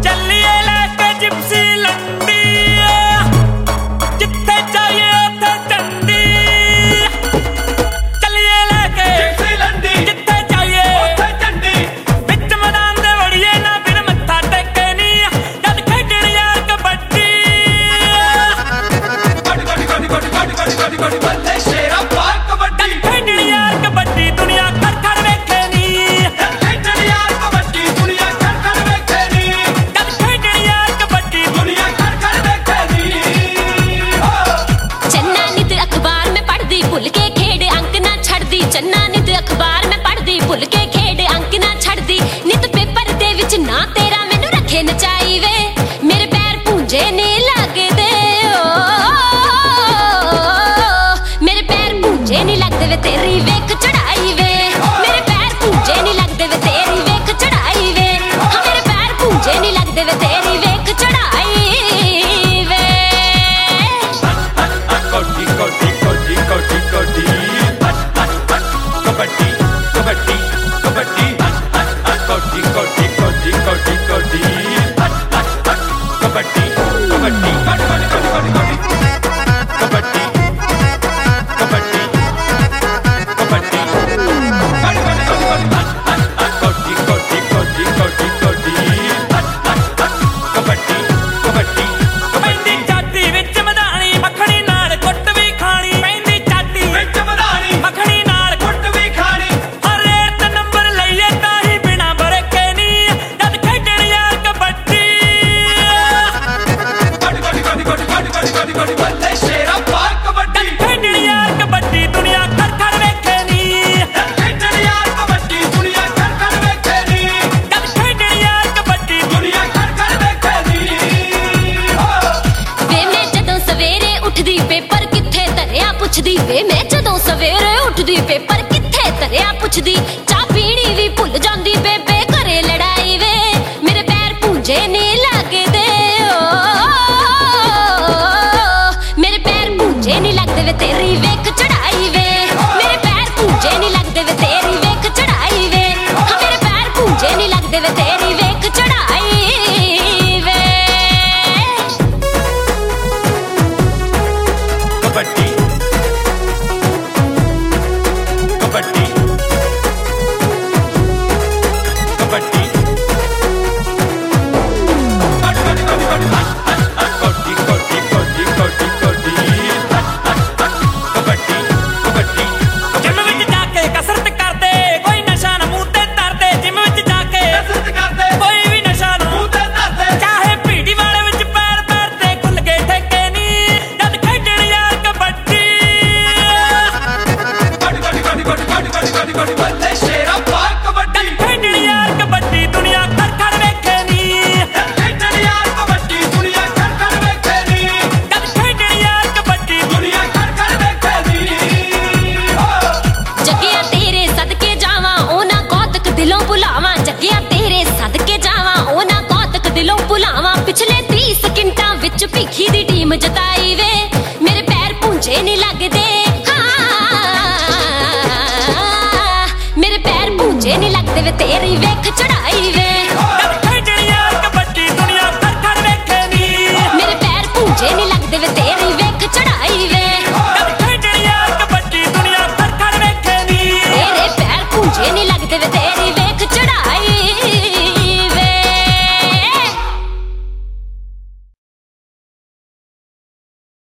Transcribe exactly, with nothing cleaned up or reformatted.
ਚੱਲੀਏ ਲੈ ਕੇ ਜਿਪਸੀ ਲੰਡੀ ਜਿੱਥੇ ਜਾਈਏ ਉੱਥੇ ਚੰਡੀ ਚੱਲੀਏ ਲੈ ਕੇ ਜਿਪਸੀ ਲੰਡੀ ਜਿੱਥੇ ਜਾਈਏ ਉੱਥੇ ਚੰਡੀ ਵਿੱਚ ਮੈਦਾਨ ਦੇ ਵੜੀਏ ਨਾ ਬਿਨ ਮੱਥਾ ਟੇਕੇ ਨੀ ਜਦ ਖੇਡਣ ਯਾਰ ਕਬੱਡੀ ਗੋਡੀ ਗੋਡੀ ਗੋਡੀ ਗੋਡੀ ਗੋਡੀ ਗੋਡੀ ਗੋਡੀ ਬੱਲੇ ਸ਼ੇਰਾ ਪਾ ਕਬੱਡੀ ਖੇਡਣ ਯਾਰ ਕਬੱਡੀ ਦੁਨੀਆ ਖੜ ਖੜ ਵੇਖੇ ਨੀ ਖੇਡਣ ਯਾਰ ਕਬੱਡੀ ਦੁਨੀਆ ਖੜ ਖੜ ਵੇਖੇ ਨੀ ਜਦ ਖੇਡਣ ਯਾਰ ਕਬੱਡੀ ਦੁਨੀਆ ਖੜ ਖੜ ਵੇਖੇ ਨੀ चन्ना नित अखबार में पढ़दी भुल के खेड अंक ना छड़दी चन्ना नित अखबार में पढ़दी भुल के खेड अंक ना छड़दी नित पेपर दे विच ना तेरा मैनू रखे नचाई वे मेरे पैर पूंजे ने लगदे ओ मेरे पैर पूंजे नहीं लगदे वे तेरी वेख चढ़ाई वे मेरे पैर पूंजे नहीं लगदे वे तेरी वेख चढ़ाई वे हाँ मेरे पैर पूंजे नहीं लगदे वे तेरी वेख चढ़ाई वे कोटी कोटी कोटी कोटी कोटी कबड्डी कबड्डी कबड्डी कोटी कोटी कोटी कोटी कोटी कबड्डी कबड्डी कबड्डी कबड्डी कबड्डी कोटी कोटी कोटी कोटी कोटी कबड्डी कबड्डी कबड्डी चाटी विच मदानी मखणी नाल कुट भी खानी पैंदी चाटी विच मदानी मखणी नाल कुट भी खानी हर रेत नंबर लईए ताही बिना बरके नी जद खेडण यार कबड्डी गोडी गोडी गोडी गोडी गोडी गोडी गोडी गोडी बल्ले शेरा पा कबड्डी खेडण यार कबड्डी दुनिया खड़ खड़ वेखे नी खेडण यार कबड्डी दुनिया खड़ खड़ वेखे नी जद खेडण यार कबड्डी दुनिया खड़ खड़ वेखे नी वे मैं जदों सवेरे उठदी पेपर किथे धरिया पुछदी वे मैं जदों सवेरे उठदी पेपर किथे धरिया पुछदी चाह पीनी भी भुल जांदी बेबे घरे लड़ाई वे मेरे पैर पूंजे ने लगदे ओ मेरे पैर पूंजे नहीं लगदे वे तेरी वेख चढ़ाई वे मेरे पैर पूंजे नहीं लगदे वे तेरी वेख चढ़ाई वे हाँ मेरे पैर पूंजे नहीं लगदे वे तेरी वेख चढ़ाई वे कबड्डी कबड्डी कबड्डी कोटी कोटी कोटी कोटी कोटी कबड्डी कबड्डी जिम विच जाके कसरत करदे कोई नशा ना मूंह ते धरदे जिम विच जाके कसरत करदे कोई भी नशा ना मूंह ते धरदे चाहे पीढ़ी वाले विच पैर पैर ते खुल के ठेके नी जद खेडण यार कबड्डी गोडी गोडी गोडी गोडी गोडी गोडी गोडी गोडी बल्ले शेरा पा कबड्डी खेडण यार कबड्डी दुनिया खड़ खड़ वेखे नी खेडण यार कबड्डी दुनिया खड़ खड़ वेखे नी जद खेडण यार कबड्डी दुनिया खड़ खड़ वेखे नी जगिया तेरे सदके जावां ओना कौतक दिलों भुलावां जगिया तेरे सदके जावां ओना कौतक दिलों भुलावां पिछले तीस सकिंटां विच भीखी दी टीम जताई वे मेरे पैर पूंजे नहीं लगदे हाँ मेरे पैर पूंजे नहीं लगदे वे तेरी वेख चढ़ाई वे